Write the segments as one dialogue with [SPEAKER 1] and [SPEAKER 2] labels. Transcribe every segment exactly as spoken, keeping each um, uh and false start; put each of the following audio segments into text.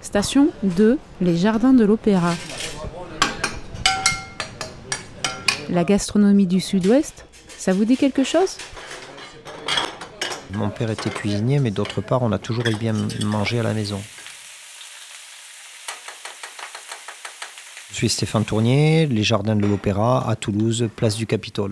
[SPEAKER 1] Station deux, les Jardins de l'Opéra. La gastronomie du Sud-Ouest, ça vous dit quelque chose ?
[SPEAKER 2] Mon père était cuisinier, mais d'autre part, on a toujours eu bien mangé à la maison. Je suis Stéphane Tournier, les Jardins de l'Opéra, à Toulouse, place du Capitole.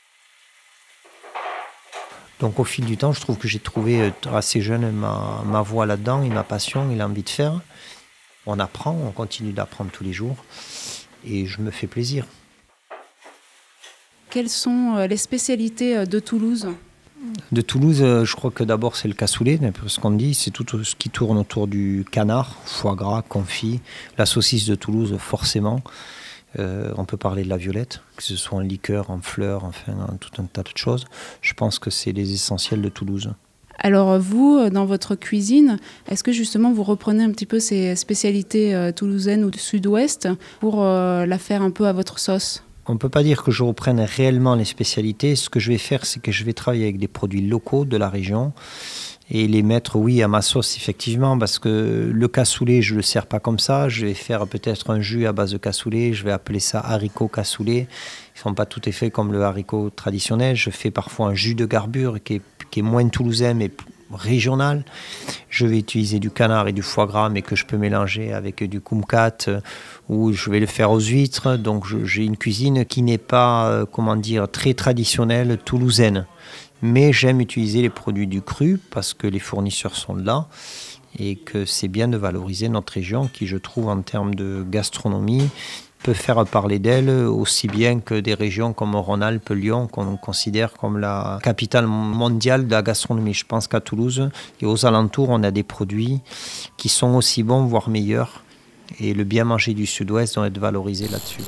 [SPEAKER 2] Donc au fil du temps, je trouve que j'ai trouvé assez jeune ma, ma voie là-dedans et ma passion et l'envie de faire. On apprend, on continue d'apprendre tous les jours et je me fais plaisir.
[SPEAKER 1] Quelles sont les spécialités de Toulouse ?
[SPEAKER 2] De Toulouse, je crois que d'abord c'est le cassoulet, ce qu'on dit, c'est tout ce qui tourne autour du canard, foie gras, confit, la saucisse de Toulouse forcément. Euh, on peut parler de la violette, que ce soit en liqueur, en fleurs, enfin tout un tas de choses. Je pense que c'est les essentiels de Toulouse.
[SPEAKER 1] Alors vous, dans votre cuisine, est-ce que justement vous reprenez un petit peu ces spécialités toulousaines ou du Sud-Ouest pour euh, la faire un peu à votre sauce ?
[SPEAKER 2] On ne peut pas dire que je reprenne réellement les spécialités. Ce que je vais faire, c'est que je vais travailler avec des produits locaux de la région et les mettre, oui, à ma sauce, effectivement, parce que le cassoulet, je ne le sers pas comme ça. Je vais faire peut-être un jus à base de cassoulet. Je vais appeler ça haricot cassoulet. Ils ne sont pas tout à fait comme le haricot traditionnel. Je fais parfois un jus de garbure qui est, qui est moins toulousain, mais régional. Je vais utiliser du canard et du foie gras, mais que je peux mélanger avec du kumquat, ou je vais le faire aux huîtres. Donc je, j'ai une cuisine qui n'est pas, euh, comment dire, très traditionnelle toulousaine. Mais j'aime utiliser les produits du cru parce que les fournisseurs sont là et que c'est bien de valoriser notre région qui, je trouve, en termes de gastronomie, peut faire parler d'elle aussi bien que des régions comme Rhône-Alpes, Lyon, qu'on considère comme la capitale mondiale de la gastronomie. Je pense qu'à Toulouse et aux alentours, on a des produits qui sont aussi bons, voire meilleurs. Et le bien manger du Sud-Ouest doit être valorisé là-dessus.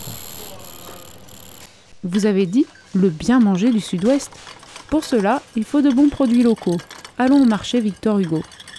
[SPEAKER 1] Vous avez dit le bien manger du Sud-Ouest. Pour cela, il faut de bons produits locaux. Allons au marché Victor Hugo.